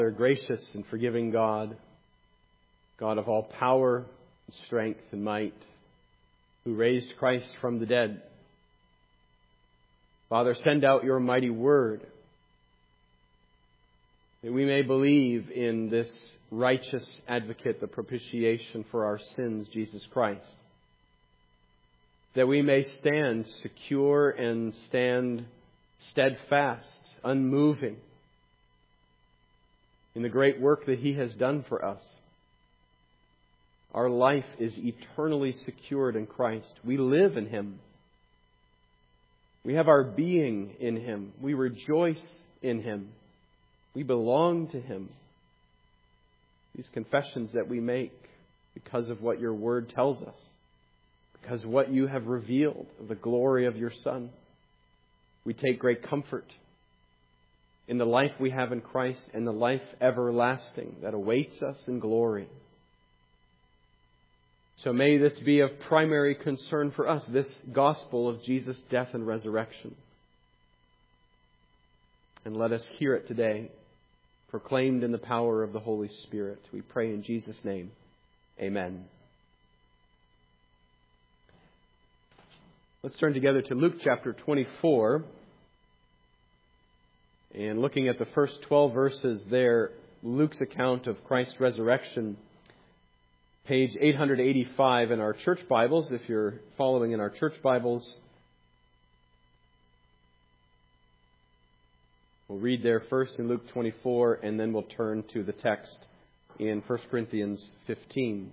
Gracious and forgiving God, God of all power, strength, and might, who raised Christ from the dead. Father, send out your mighty word, that we may believe in this righteous advocate, the propitiation for our sins, Jesus Christ. That we may stand secure and stand steadfast, unmoving, in the great work that He has done for us. Our life is eternally secured in Christ. We live in Him. We have our being in Him. We rejoice in Him. We belong to Him. These confessions that we make because of what your word tells us, because of what you have revealed of the glory of your Son, we take great comfort in the life we have in Christ and the life everlasting that awaits us in glory. So may this be of primary concern for us, this gospel of Jesus' death and resurrection. And let us hear it today, proclaimed in the power of the Holy Spirit. We pray in Jesus' name. Amen. Let's turn together to Luke chapter 24. And looking at the first 12 verses there, Luke's account of Christ's resurrection, page 885 in our church Bibles, if you're following in our church Bibles. We'll read there first in Luke 24, and then we'll turn to the text in 1 Corinthians 15.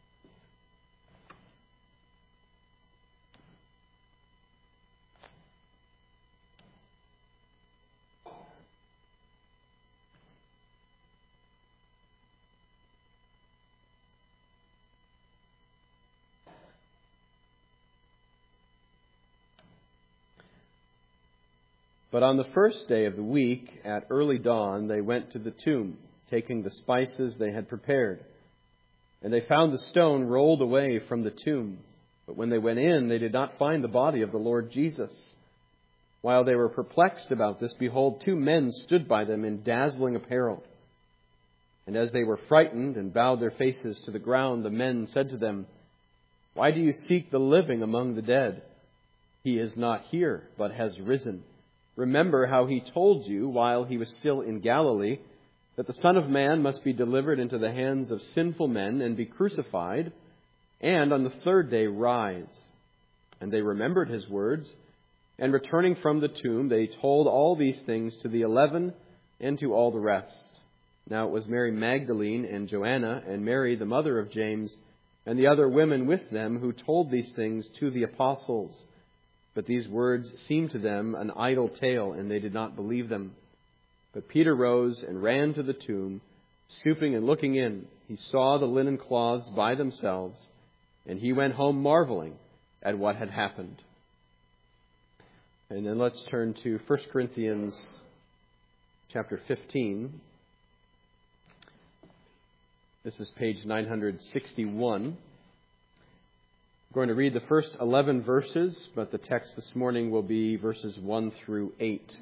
But on the first day of the week, at early dawn, they went to the tomb, taking the spices they had prepared. And they found the stone rolled away from the tomb. But when they went in, they did not find the body of the Lord Jesus. While they were perplexed about this, behold, two men stood by them in dazzling apparel. And as they were frightened and bowed their faces to the ground, the men said to them, "Why do you seek the living among the dead? He is not here, but has risen. Remember how He told you while He was still in Galilee that the Son of Man must be delivered into the hands of sinful men and be crucified, and on the third day rise." And they remembered His words, and returning from the tomb, they told all these things to the 11 and to all the rest. Now it was Mary Magdalene and Joanna and Mary, the mother of James, and the other women with them who told these things to the apostles. But these words seemed to them an idle tale, and they did not believe them. But Peter rose and ran to the tomb. Stooping and looking in, he saw the linen cloths by themselves, and he went home marveling at what had happened. And then let's turn to 1 Corinthians chapter 15. This is page 961. I'm going to read the first 11 verses, but the text this morning will be verses 1 through 8.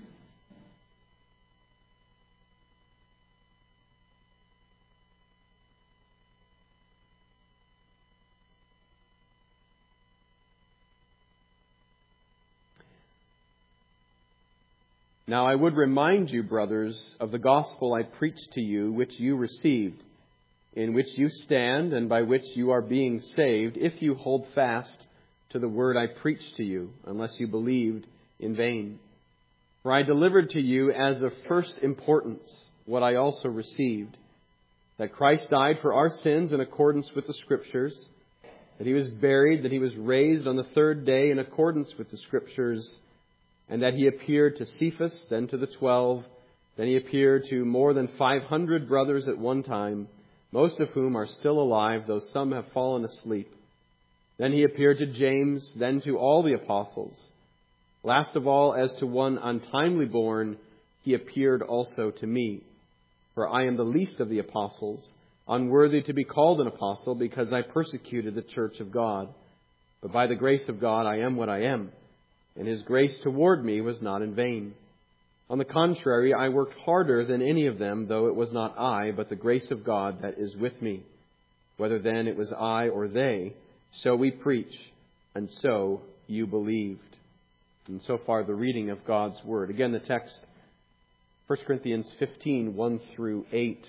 Now I would remind you, brothers, of the gospel I preached to you, which you received, in which you stand and by which you are being saved, if you hold fast to the word I preached to you, unless you believed in vain. For I delivered to you as of first importance what I also received, that Christ died for our sins in accordance with the Scriptures, that He was buried, that He was raised on the third day in accordance with the Scriptures, and that He appeared to Cephas, then to the 12, then He appeared to more than 500 brothers at one time, most of whom are still alive, though some have fallen asleep. Then He appeared to James, then to all the apostles. Last of all, as to one untimely born, He appeared also to me. For I am the least of the apostles, unworthy to be called an apostle, because I persecuted the church of God. But by the grace of God I am what I am, and His grace toward me was not in vain. On the contrary, I worked harder than any of them, though it was not I, but the grace of God that is with me. Whether then it was I or they, so we preach, and so you believed." And so far the reading of God's Word. Again, the text, 1 Corinthians 15, 1 through 8.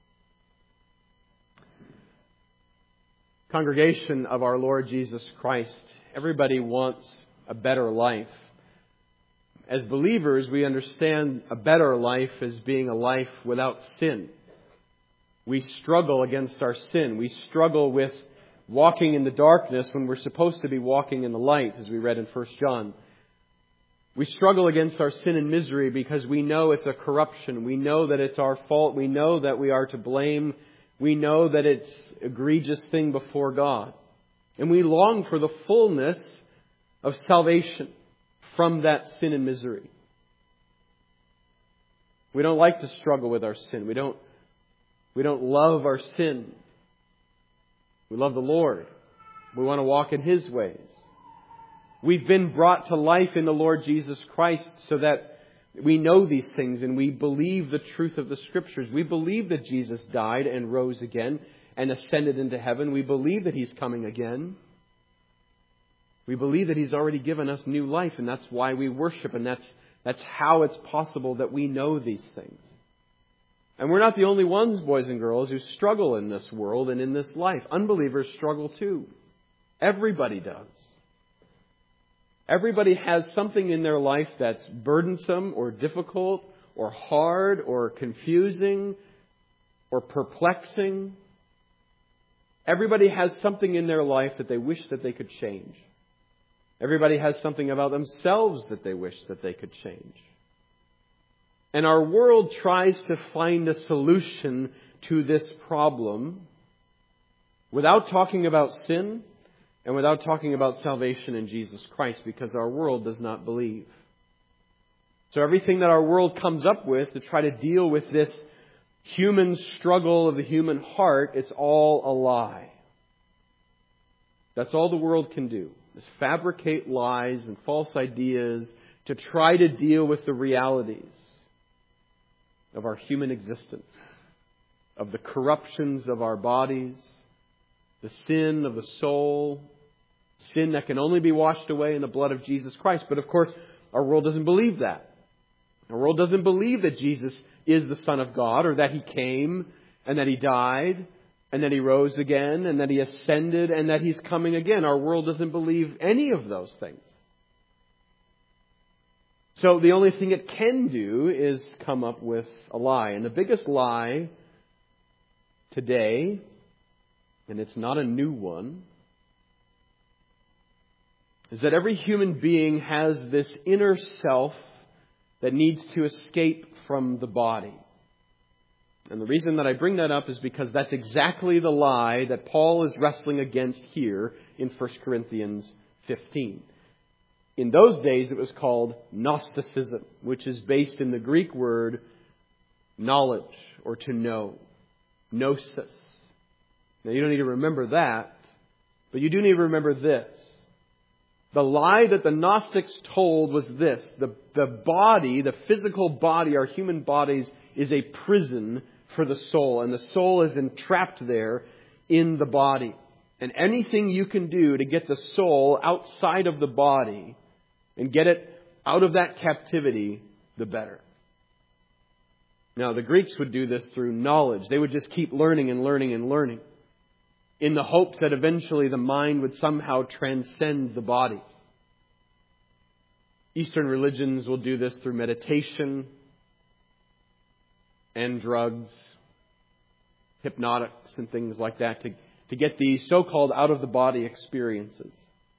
Congregation of our Lord Jesus Christ, everybody wants a better life. As believers, we understand a better life as being a life without sin. We struggle against our sin. We struggle with walking in the darkness when we're supposed to be walking in the light, as we read in 1 John. We struggle against our sin and misery because we know it's a corruption. We know that it's our fault. We know that we are to blame. We know that it's an egregious thing before God. And we long for the fullness of salvation from that sin and misery. We don't like to struggle with our sin. We don't love our sin. We love the Lord. We want to walk in His ways. We've been brought to life in the Lord Jesus Christ so that we know these things and we believe the truth of the Scriptures. We believe that Jesus died and rose again and ascended into heaven. We believe that He's coming again. We believe that He's already given us new life, and that's why we worship, and that's how it's possible that we know these things. And we're not the only ones, boys and girls, who struggle in this world and in this life. Unbelievers struggle too. Everybody does. Everybody has something in their life that's burdensome or difficult or hard or confusing or perplexing. Everybody has something in their life that they wish that they could change. Everybody has something about themselves that they wish that they could change. And our world tries to find a solution to this problem without talking about sin and without talking about salvation in Jesus Christ, because our world does not believe. So everything that our world comes up with to try to deal with this human struggle of the human heart, it's all a lie. That's all the world can do, is fabricate lies and false ideas to try to deal with the realities of our human existence, of the corruptions of our bodies, the sin of the soul, sin that can only be washed away in the blood of Jesus Christ. But of course, our world doesn't believe that. Our world doesn't believe that Jesus is the Son of God, or that He came and that He died and that He rose again and that He ascended and that He's coming again. Our world doesn't believe any of those things. So the only thing it can do is come up with a lie. And the biggest lie today, and it's not a new one, is that every human being has this inner self that needs to escape from the body. And the reason that I bring that up is because that's exactly the lie that Paul is wrestling against here in 1 Corinthians 15. In those days, it was called Gnosticism, which is based in the Greek word knowledge, or to know. Gnosis. Now, you don't need to remember that, but you do need to remember this. The lie that the Gnostics told was this: the body, the physical body, our human bodies, is a prison for the soul, and the soul is entrapped there in the body. And anything you can do to get the soul outside of the body and get it out of that captivity, the better. Now, the Greeks would do this through knowledge. They would just keep learning and learning and learning, in the hopes that eventually the mind would somehow transcend the body. Eastern religions will do this through meditation and drugs, hypnotics and things like that, to get these so-called out-of-the-body experiences.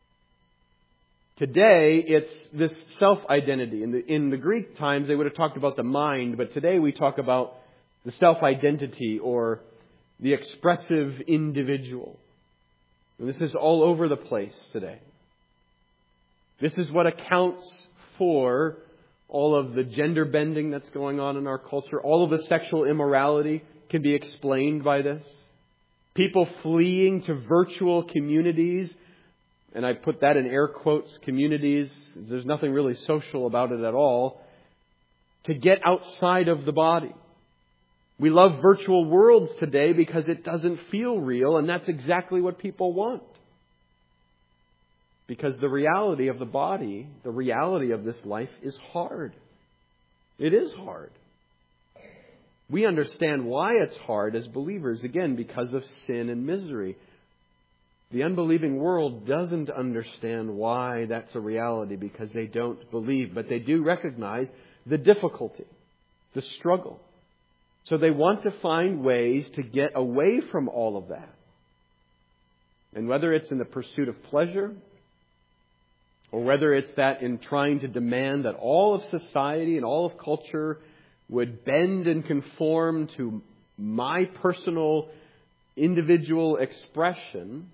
Today, it's this self-identity. In the Greek times, they would have talked about the mind, but today we talk about the self-identity, or the expressive individual. And this is all over the place today. This is what accounts for all of the gender bending that's going on in our culture. All of the sexual immorality can be explained by this. People fleeing to virtual communities, and I put that in air quotes, communities. There's nothing really social about it at all. to get outside of the body. We love virtual worlds today because it doesn't feel real, and that's exactly what people want. Because the reality of the body, the reality of this life is hard. It is hard. We understand why it's hard as believers, again, because of sin and misery. The unbelieving world doesn't understand why that's a reality because they don't believe, but they do recognize the difficulty, the struggle. So they want to find ways to get away from all of that. And whether it's in the pursuit of pleasure, or whether it's that in trying to demand that all of society and all of culture would bend and conform to my personal, individual expression,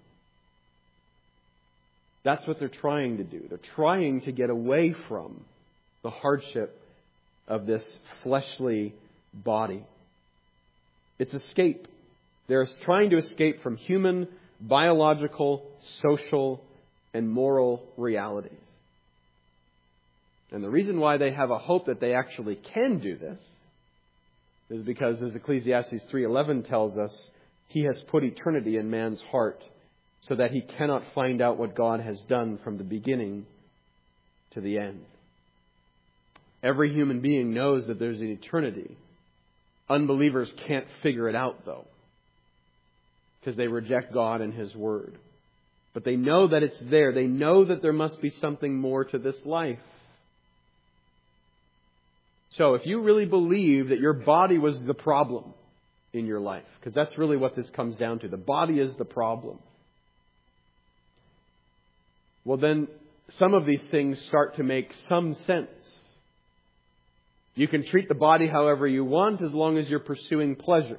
that's what they're trying to do. They're trying to get away from the hardship of this fleshly body. It's escape. They're trying to escape from human, biological, social, and moral realities. And the reason why they have a hope that they actually can do this is because, as Ecclesiastes 3:11 tells us, He has put eternity in man's heart so that he cannot find out what God has done from the beginning to the end. Every human being knows that there's an eternity. Unbelievers can't figure it out, though, because they reject God and His Word. But they know that it's there. They know that there must be something more to this life. So if you really believe that your body was the problem in your life, because that's really what this comes down to, the body is the problem, well then some of these things start to make some sense. You can treat the body however you want as long as you're pursuing pleasure.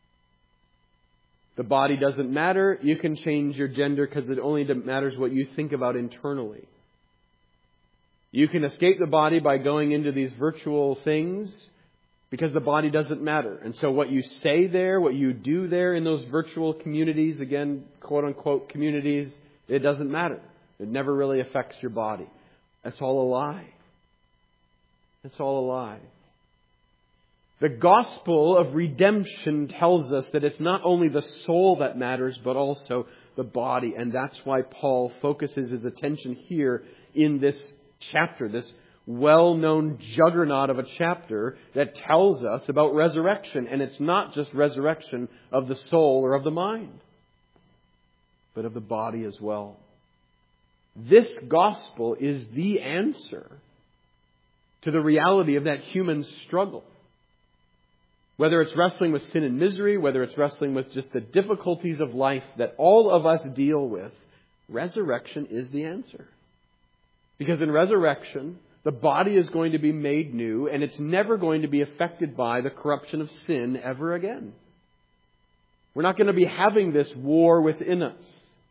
The body doesn't matter. You can change your gender because it only matters what you think about internally. You can escape the body by going into these virtual things because the body doesn't matter. And so what you say there, what you do there in those virtual communities, again, quote unquote communities, it doesn't matter. It never really affects your body. That's all a lie. It's all a lie. The gospel of redemption tells us that it's not only the soul that matters, but also the body. And that's why Paul focuses his attention here in this chapter, this well-known juggernaut of a chapter that tells us about resurrection. And it's not just resurrection of the soul or of the mind, but of the body as well. This gospel is the answer to the reality of that human struggle. Whether it's wrestling with sin and misery, whether it's wrestling with just the difficulties of life that all of us deal with, resurrection is the answer. Because in resurrection, the body is going to be made new, and it's never going to be affected by the corruption of sin ever again. We're not going to be having this war within us.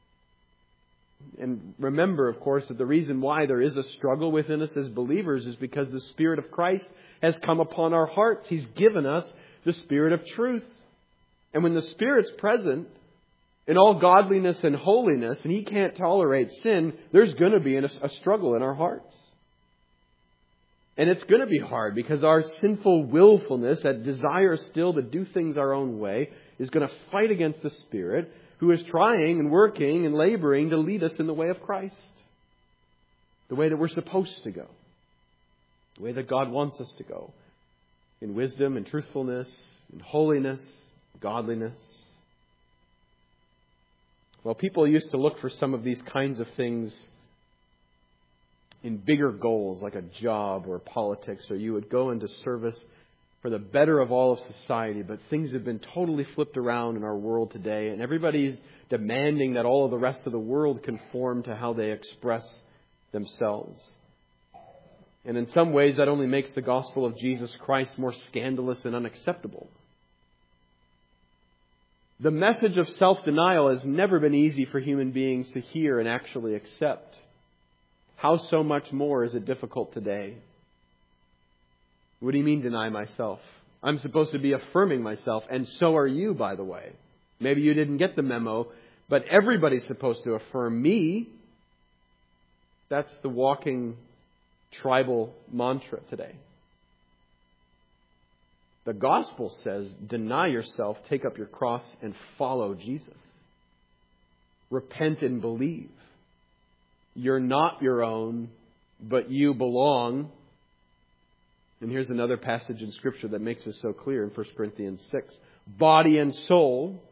And remember, of course, that the reason why there is a struggle within us as believers is because the Spirit of Christ has come upon our hearts. He's given us the Spirit of truth. And when the Spirit's present in all godliness and holiness, and He can't tolerate sin, there's going to be a struggle in our hearts. And it's going to be hard because our sinful willfulness, that desire still to do things our own way, is going to fight against the Spirit, who is trying and working and laboring to lead us in the way of Christ. The way that we're supposed to go. The way that God wants us to go. In wisdom and truthfulness, in holiness, godliness. Well, people used to look for some of these kinds of things in bigger goals, like a job or politics, or you would go into service for the better of all of society. But things have been totally flipped around in our world today, and everybody's demanding that all of the rest of the world conform to how they express themselves. And in some ways, that only makes the gospel of Jesus Christ more scandalous and unacceptable. The message of self-denial has never been easy for human beings to hear and actually accept. How so much more is it difficult today? What do you mean, deny myself? I'm supposed to be affirming myself, and so are you, by the way. Maybe you didn't get the memo, but everybody's supposed to affirm me. That's the walking tribal mantra today. The gospel says, deny yourself, take up your cross, and follow Jesus. Repent and believe. You're not your own, but you belong. And here's another passage in Scripture that makes this so clear in 1 Corinthians 6. Body and soul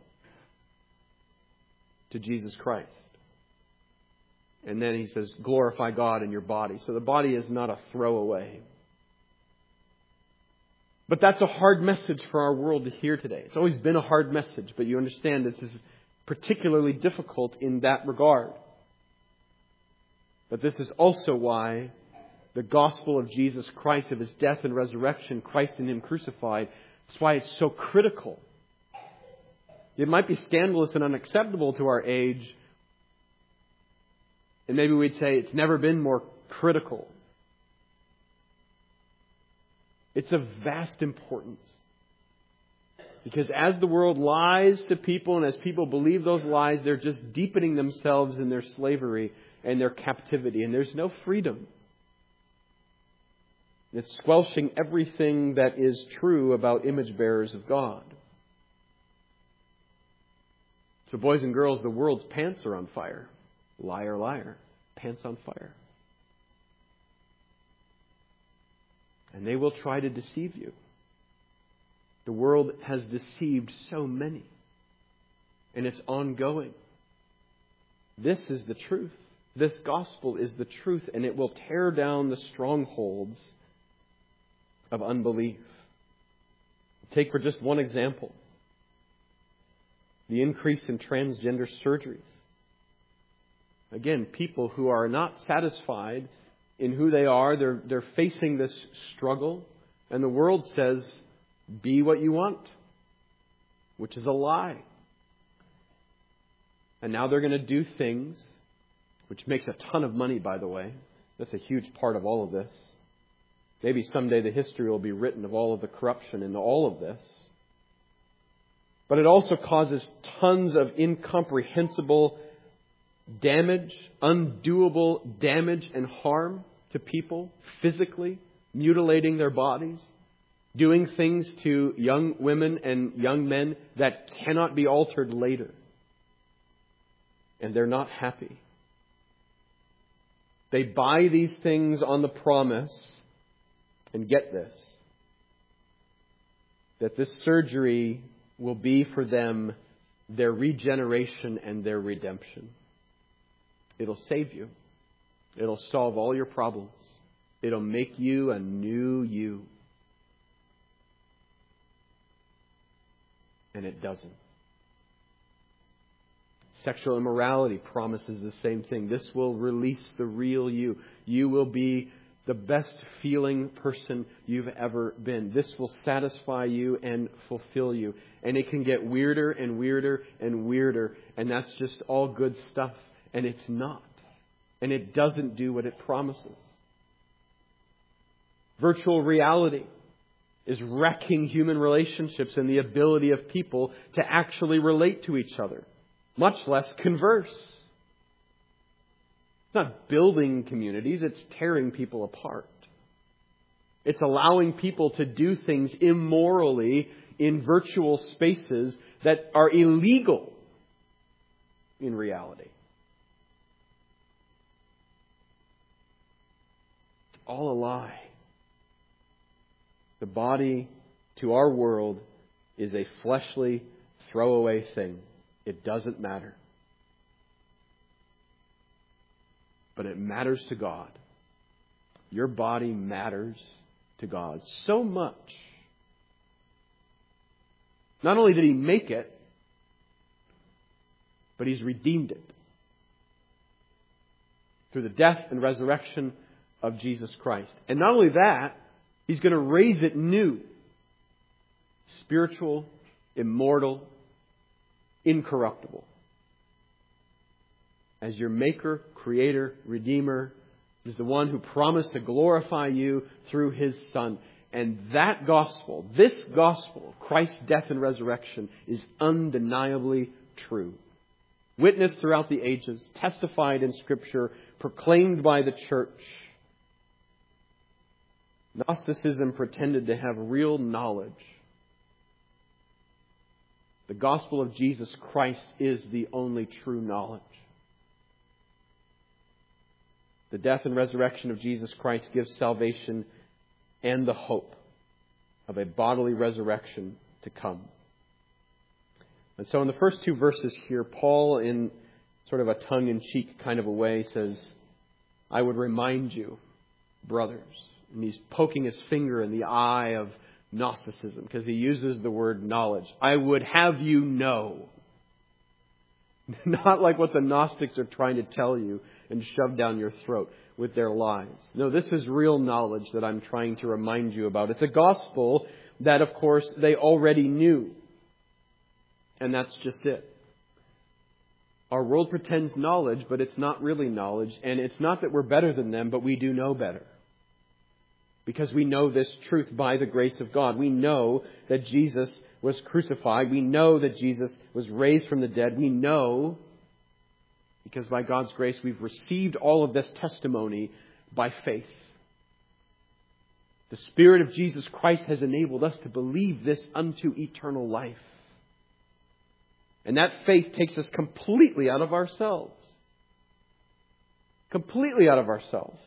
to Jesus Christ. And then he says, glorify God in your body. So the body is not a throwaway. But that's a hard message for our world to hear today. It's always been a hard message, but you understand this is particularly difficult in that regard. But this is also why the gospel of Jesus Christ, of His death and resurrection, Christ in Him crucified, that's why it's so critical. It might be scandalous and unacceptable to our age, and maybe we'd say it's never been more critical. It's of vast importance. Because as the world lies to people and as people believe those lies, they're just deepening themselves in their slavery and their captivity. And there's no freedom. It's squelching everything that is true about image bearers of God. So boys and girls, the world's pants are on fire. Liar, liar. Pants on fire. And they will try to deceive you. The world has deceived so many. And it's ongoing. This is the truth. This gospel is the truth. And it will tear down the strongholds of unbelief. Take for just one example. The increase in transgender surgeries. Again, people who are not satisfied in who they are, they're facing this struggle. And the world says, be what you want, which is a lie. And now they're going to do things, which makes a ton of money, by the way. That's a huge part of all of this. Maybe someday the history will be written of all of the corruption in all of this. But it also causes tons of incomprehensible damage, undoable damage and harm to people physically, mutilating their bodies, doing things to young women and young men that cannot be altered later. And they're not happy. They buy these things on the promise, and get this, that this surgery will be for them their regeneration and their redemption. It'll save you. It'll solve all your problems. It'll make you a new you. And it doesn't. Sexual immorality promises the same thing. This will release the real you. You will be the best feeling person you've ever been. This will satisfy you and fulfill you. And it can get weirder and weirder and weirder. And that's just all good stuff. And it's not. And it doesn't do what it promises. Virtual reality is wrecking human relationships and the ability of people to actually relate to each other, much less converse. It's not building communities, it's tearing people apart. It's allowing people to do things immorally in virtual spaces that are illegal in reality. It's all a lie. The body to our world is a fleshly, throwaway thing. It doesn't matter. But it matters to God. Your body matters to God so much. Not only did He make it, but He's redeemed it through the death and resurrection of Jesus Christ. And not only that, He's going to raise it new. Spiritual, immortal, incorruptible. As your Maker, Creator, Redeemer, is the one who promised to glorify you through His Son. And that gospel, this gospel, Christ's death and resurrection, is undeniably true. Witnessed throughout the ages, testified in Scripture, proclaimed by the church. Gnosticism pretended to have real knowledge The gospel of Jesus Christ is the only true knowledge. The death and resurrection of Jesus Christ gives salvation and the hope of a bodily resurrection to come. And so in the first two verses here, Paul, in sort of a tongue-in-cheek kind of a way, says, I would remind you, brothers. And he's poking his finger in the eye of Gnosticism because he uses the word knowledge. I would have you know. Not like what the Gnostics are trying to tell you and shove down your throat with their lies. No, this is real knowledge that I'm trying to remind you about. It's a gospel that, of course, they already knew. And that's just it. Our world pretends knowledge, but it's not really knowledge. And it's not that we're better than them, but we do know better. Because we know this truth by the grace of God. We know that Jesus was crucified. We know that Jesus was raised from the dead. We know, because by God's grace we've received all of this testimony by faith. The Spirit of Jesus Christ has enabled us to believe this unto eternal life. And that faith takes us completely out of ourselves. Completely out of ourselves.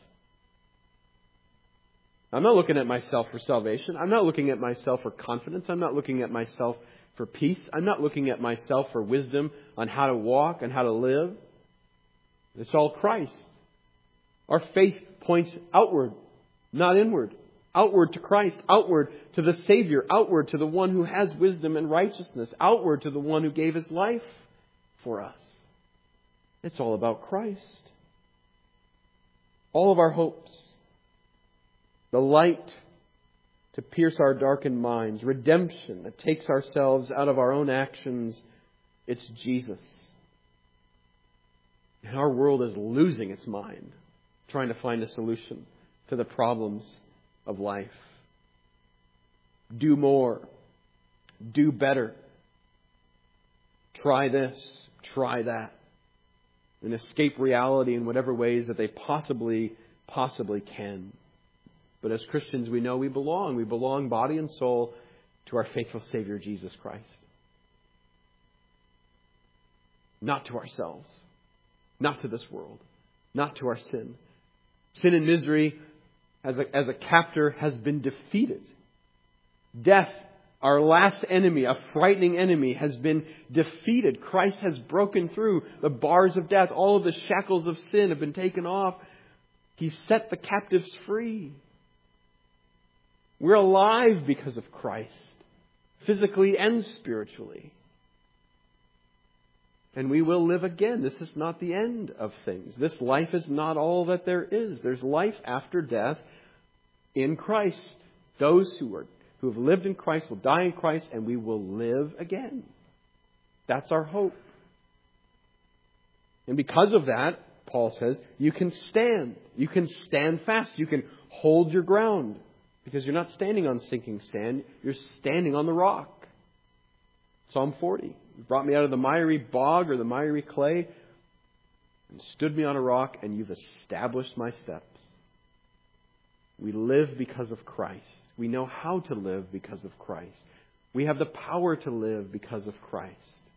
I'm not looking at myself for salvation. I'm not looking at myself for confidence. I'm not looking at myself for peace. I'm not looking at myself for wisdom on how to walk and how to live. It's all Christ. Our faith points outward, not inward. Outward to Christ, outward to the Savior, outward to the one who has wisdom and righteousness, outward to the one who gave his life for us. It's all about Christ. All of our hopes. The light to pierce our darkened minds. Redemption that takes ourselves out of our own actions. It's Jesus. And our world is losing its mind trying to find a solution to the problems of life. Do more. Do better. Try this. Try that. And escape reality in whatever ways that they possibly can. But as Christians, we know we belong. We belong body and soul to our faithful Savior, Jesus Christ. Not to ourselves. Not to this world. Not to our sin. Sin and misery as a captor has been defeated. Death, our last enemy, a frightening enemy, has been defeated. Christ has broken through the bars of death. All of the shackles of sin have been taken off. He set the captives free. We're alive because of Christ, physically and spiritually. And we will live again. This is not the end of things. This life is not all that there is. There's life after death in Christ. Those who have lived in Christ will die in Christ, and we will live again. That's our hope. And because of that, Paul says, you can stand. You can stand fast. You can hold your ground. Because you're not standing on sinking sand. You're standing on the rock. Psalm 40. You brought me out of the miry bog or the miry clay and stood me on a rock, and you've established my steps. We live because of Christ. We know how to live because of Christ. We have the power to live because of Christ.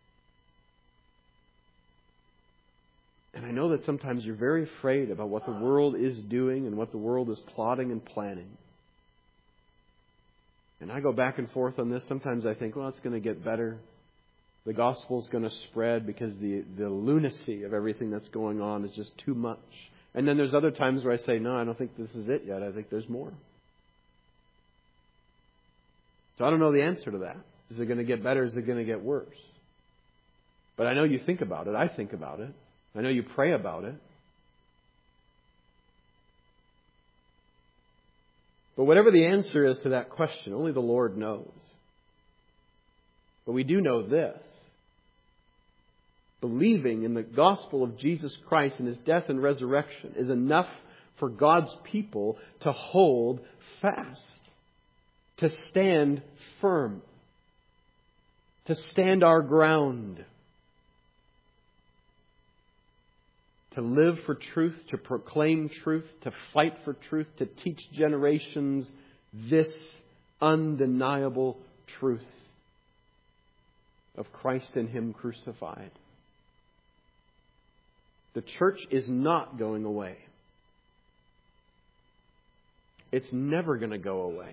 And I know that sometimes you're very afraid about what the world is doing and what the world is plotting and planning. And I go back and forth on this. Sometimes I think, well, it's going to get better. The gospel's going to spread because the lunacy of everything that's going on is just too much. And then there's other times where I say, no, I don't think this is it yet. I think there's more. So I don't know the answer to that. Is it going to get better? Is it going to get worse? But I know you think about it. I think about it. I know you pray about it. But whatever the answer is to that question, only the Lord knows. But we do know this. Believing in the gospel of Jesus Christ and His death and resurrection is enough for God's people to hold fast, to stand firm, to stand our ground, to live for truth, to proclaim truth, to fight for truth, to teach generations this undeniable truth. of Christ and Him crucified. The church is not going away. It's never going to go away.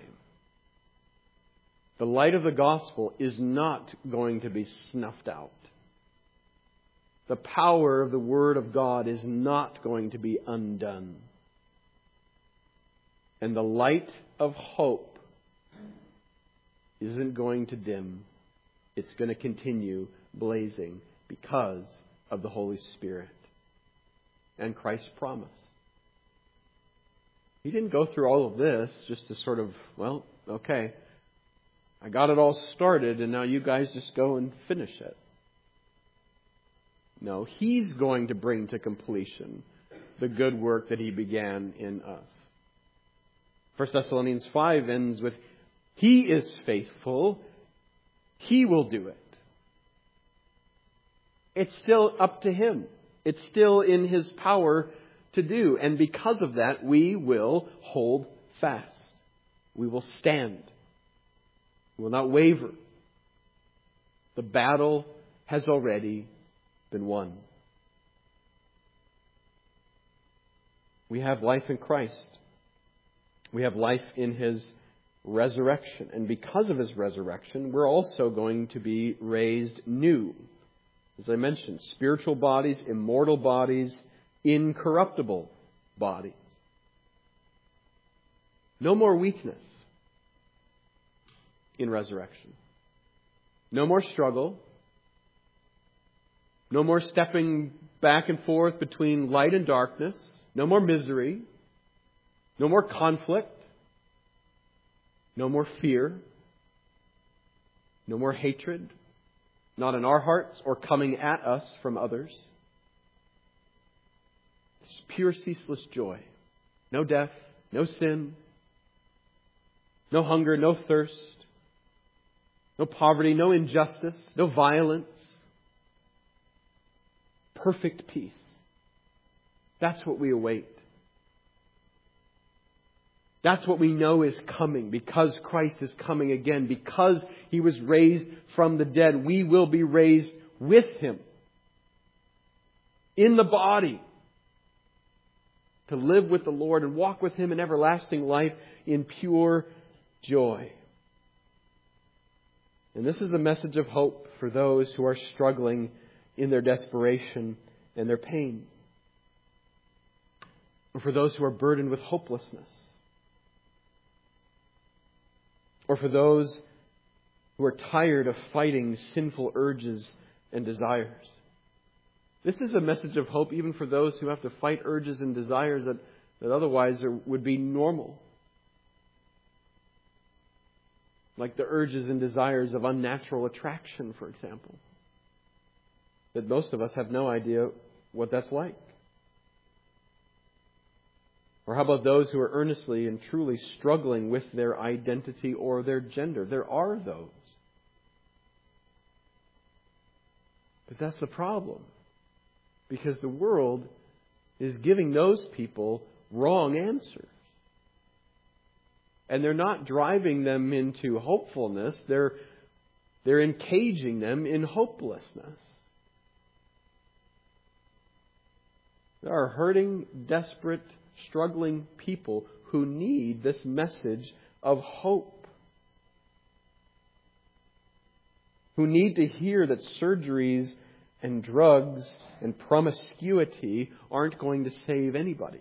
The light of the gospel is not going to be snuffed out. The power of the Word of God is not going to be undone. And the light of hope isn't going to dim. It's going to continue blazing because of the Holy Spirit and Christ's promise. He didn't go through all of this just to sort of, well, okay, I got it all started and now you guys just go and finish it. No, He's going to bring to completion the good work that He began in us. 1 Thessalonians 5 ends with, He is faithful. He will do it. It's still up to Him. It's still in His power to do. And because of that, we will hold fast. We will stand. We will not waver. The battle has already been won. We have life in Christ. We have life in His resurrection. And because of His resurrection, we're also going to be raised new. As I mentioned, spiritual bodies, immortal bodies, incorruptible bodies. No more weakness in resurrection. No more struggle. No more stepping back and forth between light and darkness. No more misery. No more conflict. No more fear. No more hatred. Not in our hearts or coming at us from others. It's pure, ceaseless joy. No death, no sin, no hunger, no thirst, no poverty, no injustice, no violence. Perfect peace. That's what we await. That's what we know is coming because Christ is coming again. Because He was raised from the dead, we will be raised with Him in the body to live with the Lord and walk with Him in everlasting life in pure joy. And this is a message of hope for those who are struggling in their desperation and their pain. Or for those who are burdened with hopelessness. Or for those who are tired of fighting sinful urges and desires. This is a message of hope even for those who have to fight urges and desires that otherwise would be normal. Like the urges and desires of unnatural attraction, for example. That most of us have no idea what that's like. Or how about those who are earnestly and truly struggling with their identity or their gender? There are those. But that's the problem. Because the world is giving those people wrong answers. And they're not driving them into hopefulness. They're encaging them in hopelessness. There are hurting, desperate, struggling people who need this message of hope. Who need to hear that surgeries and drugs and promiscuity aren't going to save anybody.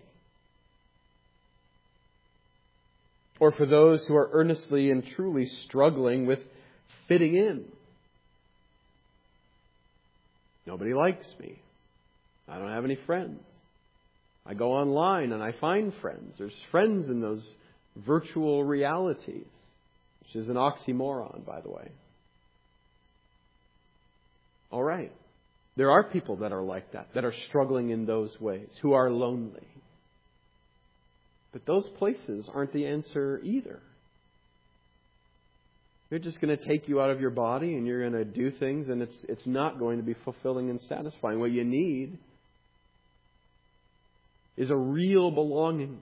Or for those who are earnestly and truly struggling with fitting in. Nobody likes me. I don't have any friends. I go online and I find friends. There's friends in those virtual realities, which is an oxymoron, by the way. All right. There are people that are like that are struggling in those ways, who are lonely. But those places aren't the answer either. They're just going to take you out of your body and you're going to do things and it's not going to be fulfilling and satisfying. What you need is a real belonging,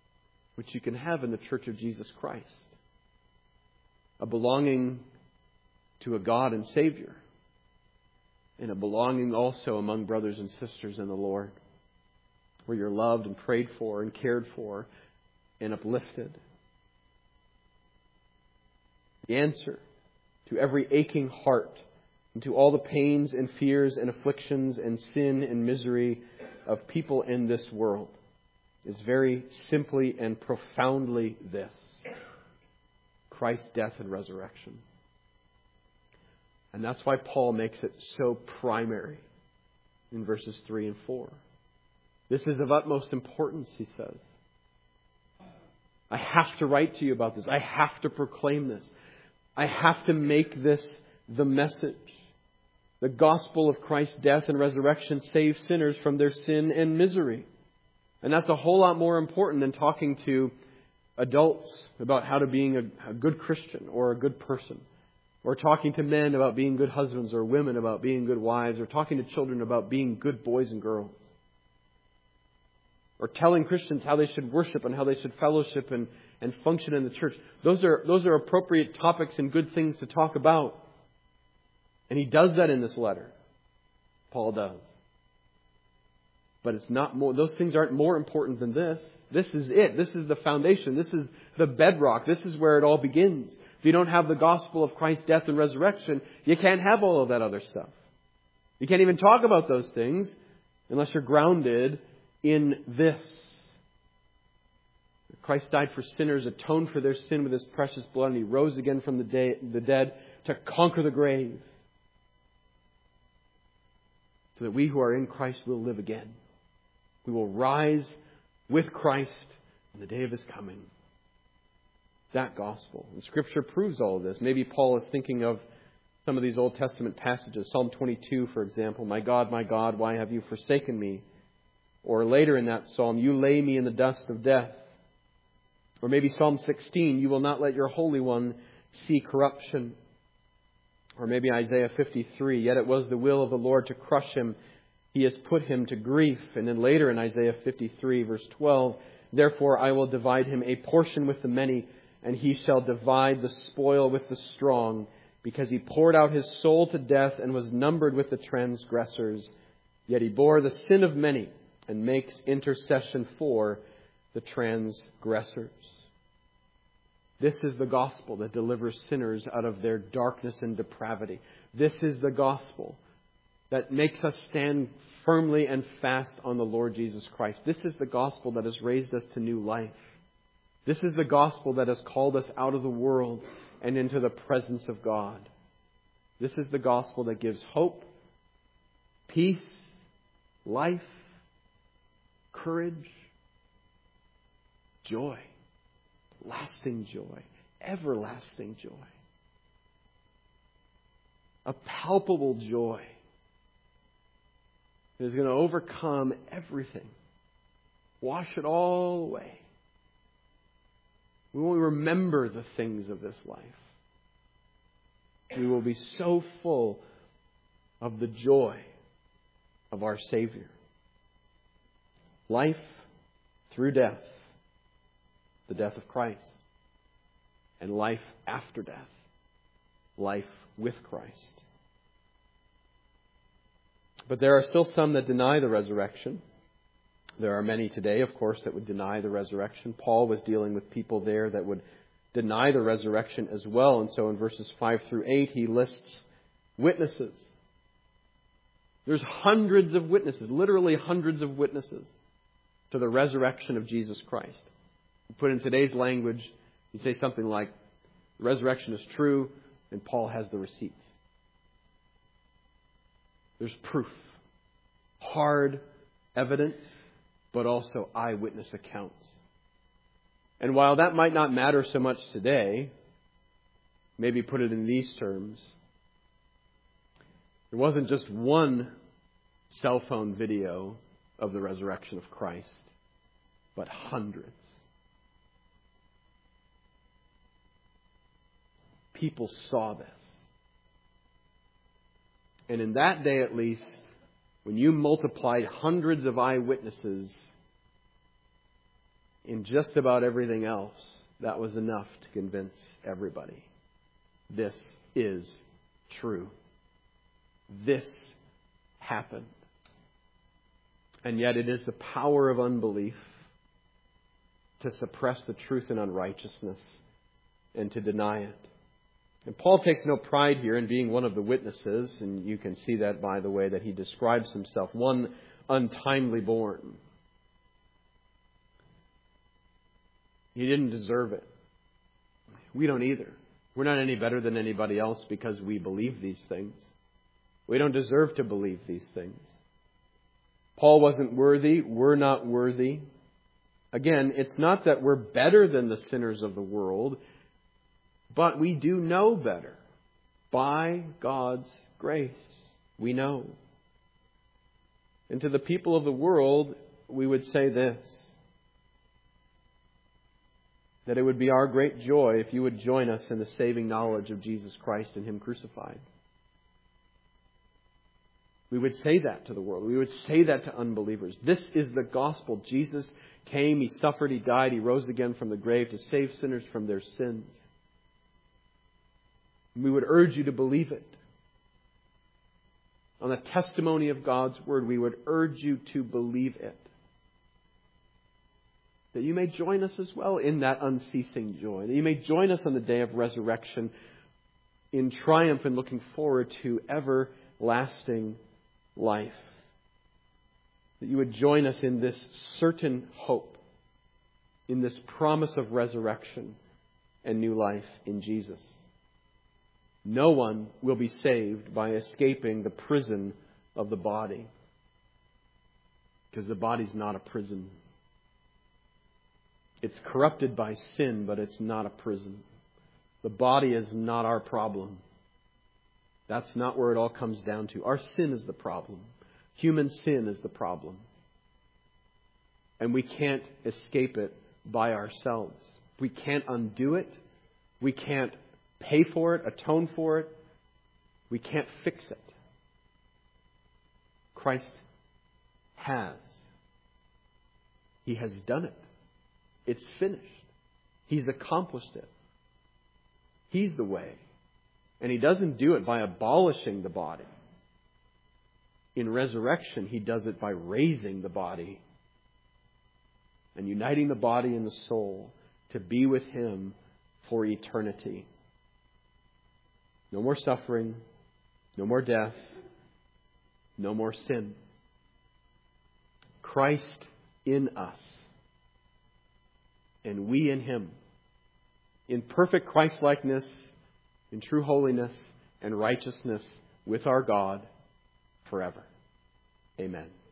which you can have in the Church of Jesus Christ. A belonging to a God and Savior, and a belonging also among brothers and sisters in the Lord, where you're loved and prayed for and cared for and uplifted. The answer to every aching heart and to all the pains and fears and afflictions and sin and misery of people in this world is very simply and profoundly this: Christ's death and resurrection. And that's why Paul makes it so primary in verses 3 and 4. This is of utmost importance, he says. I have to write to you about this. I have to proclaim this. I have to make this the message. The gospel of Christ's death and resurrection saves sinners from their sin and misery. And that's a whole lot more important than talking to adults about how to being a good Christian or a good person, or talking to men about being good husbands, or women about being good wives, or talking to children about being good boys and girls, or telling Christians how they should worship and how they should fellowship and function in the church. Those are appropriate topics and good things to talk about. And he does that in this letter. Paul does. But it's not more. Those things aren't more important than this. This is it. This is the foundation. This is the bedrock. This is where it all begins. If you don't have the gospel of Christ's death and resurrection, you can't have all of that other stuff. You can't even talk about those things unless you're grounded in this. Christ died for sinners, atoned for their sin with His precious blood, and He rose again from the dead to conquer the grave, so that we who are in Christ will live again. We will rise with Christ on the day of His coming. That gospel. And Scripture proves all of this. Maybe Paul is thinking of some of these Old Testament passages. Psalm 22, for example. My God, why have you forsaken me? Or later in that psalm, you lay me in the dust of death. Or maybe Psalm 16, you will not let your Holy One see corruption. Or maybe Isaiah 53, yet it was the will of the Lord to crush him. He has put him to grief. And then later in Isaiah 53, verse 12, therefore I will divide him a portion with the many, and he shall divide the spoil with the strong, because he poured out his soul to death and was numbered with the transgressors. Yet he bore the sin of many and makes intercession for the transgressors. This is the gospel that delivers sinners out of their darkness and depravity. This is the gospel that makes us stand firmly and fast on the Lord Jesus Christ. This is the gospel that has raised us to new life. This is the gospel that has called us out of the world and into the presence of God. This is the gospel that gives hope, peace, life, courage, joy, lasting joy, everlasting joy, a palpable joy that is going to overcome everything, wash it all away. We won't remember the things of this life. We will be so full of the joy of our Savior. Life through death, the death of Christ, and life after death, life with Christ. But there are still some that deny the resurrection. There are many today, of course, that would deny the resurrection. Paul was dealing with people there that would deny the resurrection as well. And so in verses 5 through 8, he lists witnesses. There's hundreds of witnesses, literally hundreds of witnesses to the resurrection of Jesus Christ. Put in today's language, you say something like, the resurrection is true, and Paul has the receipts. There's proof. Hard evidence, but also eyewitness accounts. And while that might not matter so much today, maybe put it in these terms, there wasn't just one cell phone video of the resurrection of Christ, but hundreds. People saw this. And in that day at least, when you multiplied hundreds of eyewitnesses in just about everything else, that was enough to convince everybody. This is true. This happened. And yet it is the power of unbelief to suppress the truth in unrighteousness and to deny it. And Paul takes no pride here in being one of the witnesses, and you can see that by the way that he describes himself, one untimely born. He didn't deserve it. We don't either. We're not any better than anybody else because we believe these things. We don't deserve to believe these things. Paul wasn't worthy. We're not worthy. Again, it's not that we're better than the sinners of the world, but we do know better. By God's grace, we know. And to the people of the world, we would say this: that it would be our great joy if you would join us in the saving knowledge of Jesus Christ and Him crucified. We would say that to the world. We would say that to unbelievers. This is the gospel. Jesus came, He suffered, He died, He rose again from the grave to save sinners from their sins. We would urge you to believe it. On the testimony of God's Word, we would urge you to believe it. That you may join us as well in that unceasing joy. That you may join us on the day of resurrection in triumph and looking forward to everlasting life. That you would join us in this certain hope, in this promise of resurrection and new life in Jesus. No one will be saved by escaping the prison of the body, because the body's not a prison. It's corrupted by sin, but it's not a prison. The body is not our problem. That's not where it all comes down to. Our sin is the problem. Human sin is the problem. And we can't escape it by ourselves. We can't undo it. We can't pay for it, atone for it. We can't fix it. Christ has. He has done it. It's finished. He's accomplished it. He's the way. And He doesn't do it by abolishing the body. In resurrection, He does it by raising the body and uniting the body and the soul to be with Him for eternity. No more suffering, no more death, no more sin. Christ in us, and we in Him, in perfect Christ-likeness, in true holiness and righteousness with our God forever. Amen.